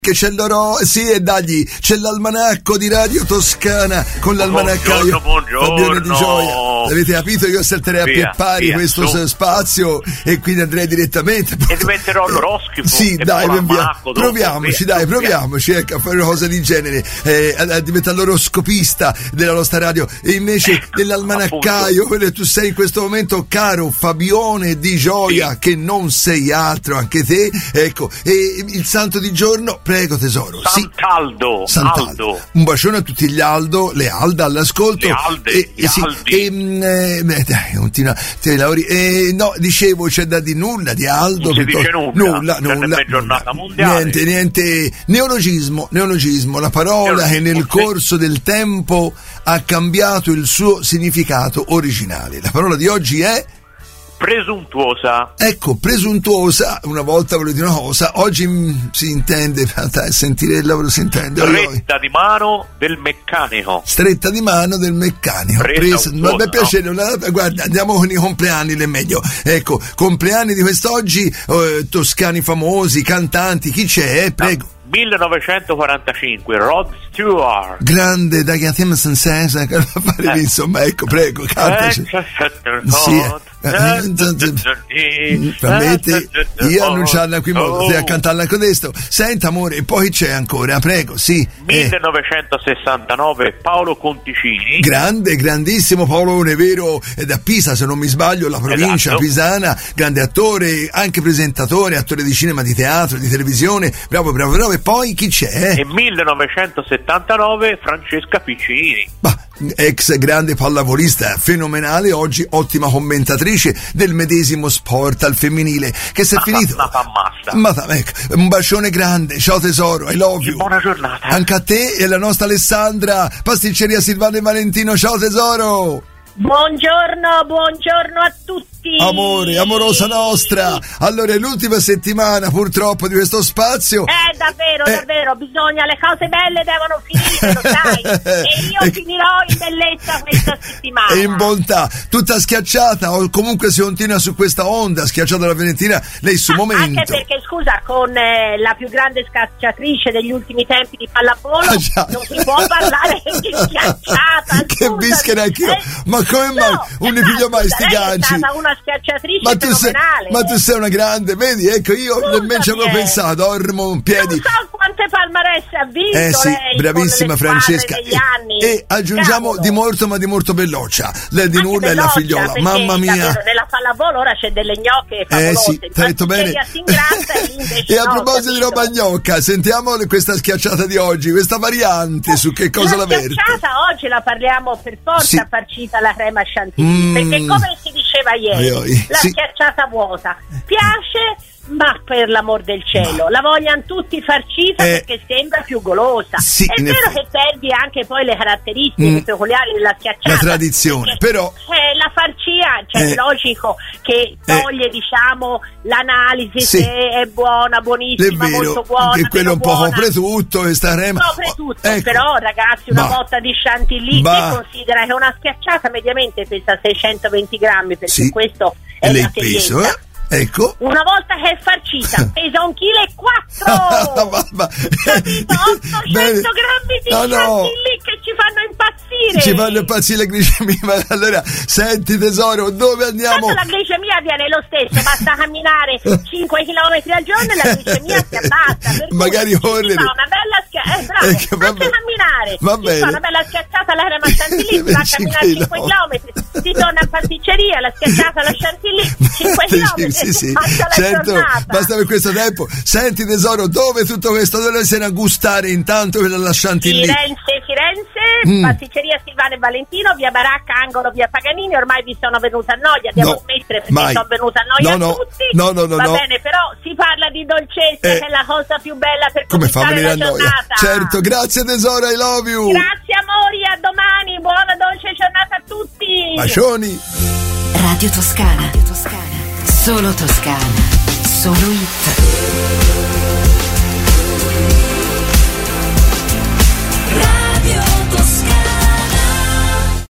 Che c'è l'oro, sì, e dagli, c'è l'almanacco di Radio Toscana con l'almanaccaio Fabione Di Gioia. L'avete capito? Io salterei a piedi pari questo spazio e quindi andrei direttamente. E diventerò l'oroscopo. Sì, dai, proviamoci, ecco, a fare una cosa di genere, a diventare l'oroscopista della nostra radio. E invece dell'almanaccaio, quello che tu sei in questo momento, caro Fabione Di Gioia, che non sei altro, anche te, ecco, e il santo di giorno. Prego tesoro. Sant'Aldo. Aldo. Un bacione a tutti gli Aldo, le Alda all'ascolto. Le Alde, dai, continua. No, dicevo, c'è da di nulla di Aldo. Non si dice nulla. Nulla. Giornata mondiale. Niente. Neologismo, la parola che nel corso del tempo ha cambiato il suo significato originale. La parola di oggi è presuntuosa. Ecco, presuntuosa, una volta volevo dire una cosa, oggi si intende, sentire il lavoro si intende. Stretta di mano del meccanico. Stretta di mano del meccanico. Ma mi piace, guarda, andiamo con i compleanni, l'è meglio. Ecco, compleanni di quest'oggi, toscani famosi, cantanti, chi c'è? Prego. 1945, Rod Stewart. Grande, da chiamiamo Sensesa, insomma, ecco, prego, cantaci. Permette, io annunciarla qui, stai a cantarla con questo. Senta, amore, e poi c'è ancora, prego, sì. 1969, Paolo Conticini. Grande, grandissimo Paolone, vero? È da Pisa, se non mi sbaglio, la provincia pisana, grande attore, anche presentatore, attore di cinema, di teatro, di televisione, bravo. E poi chi c'è? E 1979, Francesca Piccini. Ex grande pallavolista, fenomenale, oggi ottima commentatrice del medesimo sport al femminile, che si è finito. Ecco, un bacione grande, ciao tesoro, I love you. Buona giornata. Anche a te e alla nostra Alessandra, pasticceria Silvano e Valentino, ciao tesoro. Buongiorno a tutti. Amore, amorosa nostra. Allora, è l'ultima settimana purtroppo di questo spazio. Davvero, bisogna, le cose belle devono finire, lo sai. E io finirò in bellezza questa settimana. E in bontà, tutta schiacciata, o comunque si continua su questa onda, schiacciata la Valentina, lei sul momento. Anche perché, scusa, con la più grande scacciatrice degli ultimi tempi di pallavolo, non si può parlare di schiacciata. Che bischera anch'io. Ma come mai? Non ne piglio mai sti ganci. È stata una schiacciatrice fenomenale. Ma tu sei una grande, vedi? Ecco, io nemmeno ci avevo pensato, dormo un piedi. Non so quante palmarès ha vinto lei, bravissima Francesca. E aggiungiamo di molto, ma di molto Belloccia. Lei di nulla è la figliola, mamma mia. Nella pallavolo ora c'è delle gnocche favolose. Sì, t'hai detto bene. E a proposito di roba gnocca, sentiamo questa schiacciata di oggi, questa variante, su che cosa la verte. La schiacciata oggi la parliamo per forza farcita alla crema chantilly, perché come si diceva ieri, la schiacciata vuota piace, ma per l'amor del cielo la vogliono tutti farcita perché sembra più golosa. È vero che perdi anche poi le caratteristiche peculiari della schiacciata, la tradizione, però la farcia, è logico che toglie diciamo l'analisi se è buona, buonissima, molto buona, che quello un po' copre tutto questa crema. Copre tutto, però ragazzi, una botta di chantilly, che considera che una schiacciata mediamente pesa 620 grammi, perché questo è la tendenza. Ecco. Una volta che è farcita pesa 1,4 kg. Capito? 800 grammi di chantilly che ci fanno impazzire. Ci fanno impazzire la glicemia. Allora, senti tesoro, dove andiamo? Tanto la glicemia viene lo stesso, basta camminare 5 km al giorno e la glicemia si abbassa. Magari correre. Si fa una bella schiacciata, anche camminare. Va bene. Si fa una bella schiacciata alla crema chantilly, si va a camminare 5 km, si torna a pasticceria, la schiacciata alla chantilly, 5 km. Sì, certo, basta per questo tempo. Senti tesoro, dove tutto questo dove se ne a gustare intanto per la chantilly? Firenze, pasticceria Silvano e Valentino, via Baracca, angolo via Paganini. Ormai vi sono venuta a noia, devo smettere perché sono venuta a noia a tutti. No. Va bene, però si parla di dolcezza, che è la cosa più bella per cominciare la giornata. Certo, grazie tesoro, I love you. Grazie amori, a domani, buona dolce giornata a tutti. Bacioni. Radio Toscana. Solo Toscana, solo hit. Radio Toscana.